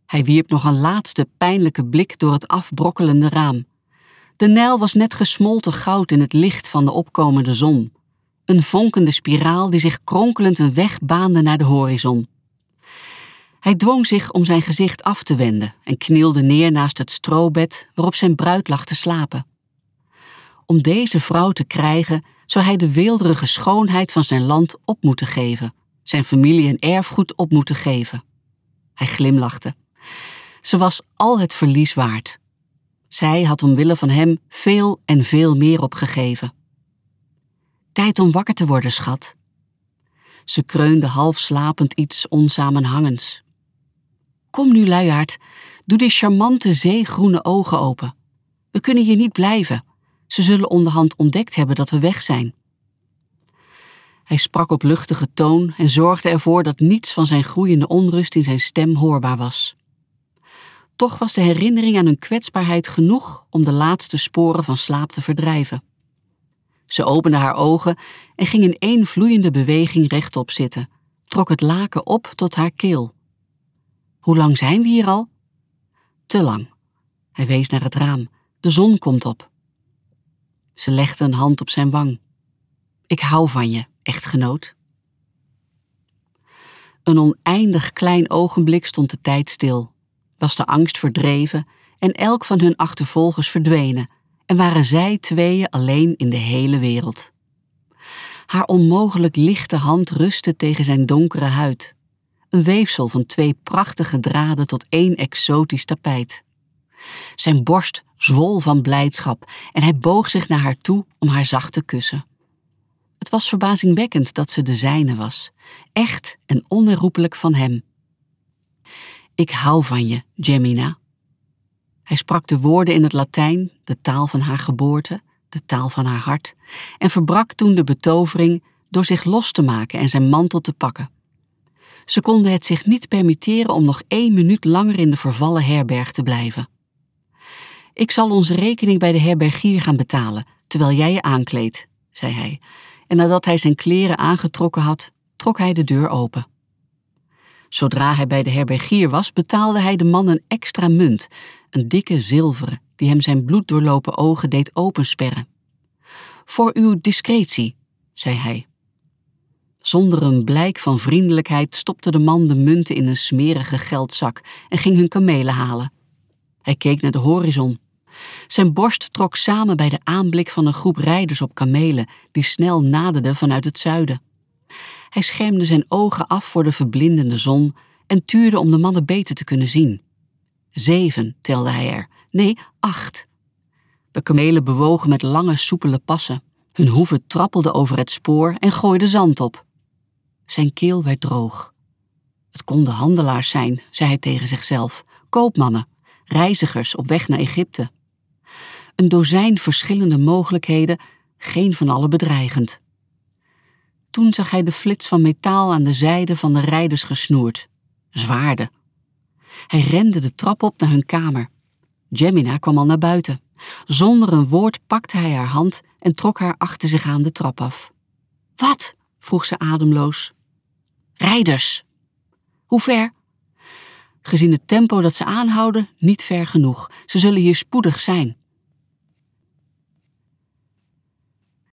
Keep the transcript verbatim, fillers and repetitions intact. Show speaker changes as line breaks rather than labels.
Hij wierp nog een laatste pijnlijke blik door het afbrokkelende raam. De Nijl was net gesmolten goud in het licht van de opkomende zon. Een vonkende spiraal die zich kronkelend een weg baande naar de horizon. Hij dwong zich om zijn gezicht af te wenden en knielde neer naast het stroobed waarop zijn bruid lag te slapen. Om deze vrouw te krijgen zou hij de weelderige schoonheid van zijn land op moeten geven, zijn familie en erfgoed op moeten geven. Hij glimlachte. Ze was al het verlies waard. Zij had omwille van hem veel en veel meer opgegeven. Tijd om wakker te worden, schat. Ze kreunde half slapend iets onsamenhangends. Kom nu, luiaard, doe die charmante zeegroene ogen open. We kunnen hier niet blijven. Ze zullen onderhand ontdekt hebben dat we weg zijn. Hij sprak op luchtige toon en zorgde ervoor dat niets van zijn groeiende onrust in zijn stem hoorbaar was. Toch was de herinnering aan hun kwetsbaarheid genoeg om de laatste sporen van slaap te verdrijven. Ze opende haar ogen en ging in één vloeiende beweging rechtop zitten, trok het laken op tot haar keel. Hoe lang zijn we hier al? Te lang. Hij wees naar het raam. De zon komt op. Ze legde een hand op zijn wang. Ik hou van je, echtgenoot. Een oneindig klein ogenblik stond de tijd stil, was de angst verdreven en elk van hun achtervolgers verdwenen en waren zij tweeën alleen in de hele wereld. Haar onmogelijk lichte hand rustte tegen zijn donkere huid, een weefsel van twee prachtige draden tot één exotisch tapijt. Zijn borst zwol van blijdschap en hij boog zich naar haar toe om haar zacht te kussen. Het was verbazingwekkend dat ze de zijne was, echt en onherroepelijk van hem. Ik hou van je, Gemina. Hij sprak de woorden in het Latijn, de taal van haar geboorte, de taal van haar hart, en verbrak toen de betovering door zich los te maken en zijn mantel te pakken. Ze konden het zich niet permitteren om nog één minuut langer in de vervallen herberg te blijven. Ik zal onze rekening bij de herbergier gaan betalen, terwijl jij je aankleedt, zei hij, en nadat hij zijn kleren aangetrokken had, trok hij de deur open. Zodra hij bij de herbergier was, betaalde hij de man een extra munt, een dikke zilveren, die hem zijn bloeddoorlopen ogen deed opensperren. Voor uw discretie, zei hij. Zonder een blijk van vriendelijkheid stopte de man de munten in een smerige geldzak en ging hun kamelen halen. Hij keek naar de horizon. Zijn borst trok samen bij de aanblik van een groep rijders op kamelen die snel naderden vanuit het zuiden. Hij schermde zijn ogen af voor de verblindende zon en tuurde om de mannen beter te kunnen zien. Zeven telde hij er, nee, acht. De kamelen bewogen met lange, soepele passen. Hun hoeven trappelden over het spoor en gooiden zand op. Zijn keel werd droog. Het konden handelaars zijn, zei hij tegen zichzelf, koopmannen, reizigers op weg naar Egypte. Een dozijn verschillende mogelijkheden, geen van alle bedreigend. Toen zag hij de flits van metaal aan de zijde van de rijders gesnoerd. Zwaarden. Hij rende de trap op naar hun kamer. Gemina kwam al naar buiten. Zonder een woord pakte hij haar hand en trok haar achter zich aan de trap af. Wat? Vroeg ze ademloos. Rijders. Hoe ver? Gezien het tempo dat ze aanhouden, niet ver genoeg. Ze zullen hier spoedig zijn.